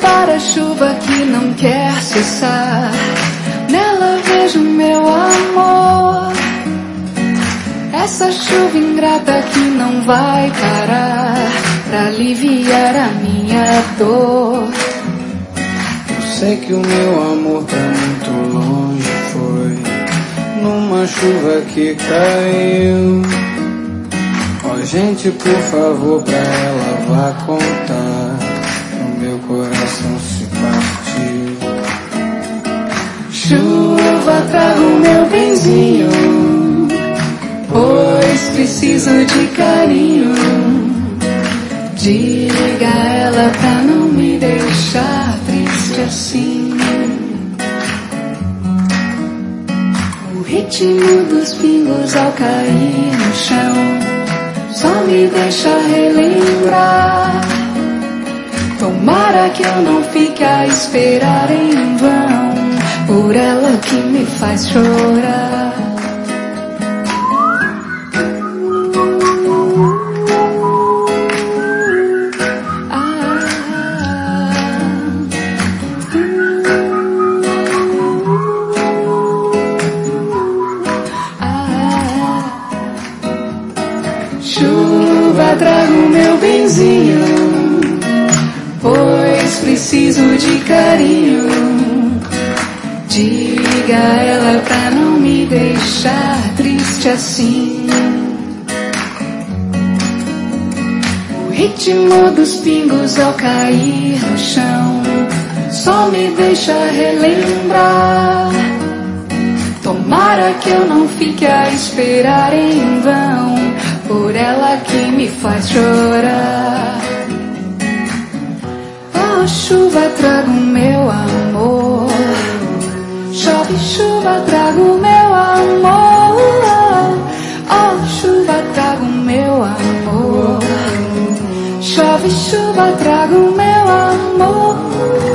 para a chuva que não quer cessar. Nela vejo meu amor. Essa chuva ingrata que não vai parar pra aliviar a minha dor. Eu sei que o meu amor pra muito longe foi numa chuva que caiu. Ó, gente, por favor, pra ela vá contar. O meu coração se partiu. Chuva, traga o meu benzinho, pois preciso de carinho. Diga a ela pra não me deixar triste assim. O ritmo dos pingos ao cair no chão só me deixa relembrar. Tomara que eu não fique a esperar em vão por ela que me faz chorar. Chuva, traga o meu benzinho, pois preciso de carinho. Diga a ela pra não me deixar triste assim. O ritmo dos pingos ao cair no chão só me deixa relembrar. Tomara que eu não fique a esperar em vão por ela que me faz chorar. Oh, chuva, traga o meu amor. Chove, chuva, traga o meu amor. Oh, chuva, traga o meu amor. Chove, chuva, traga o meu amor.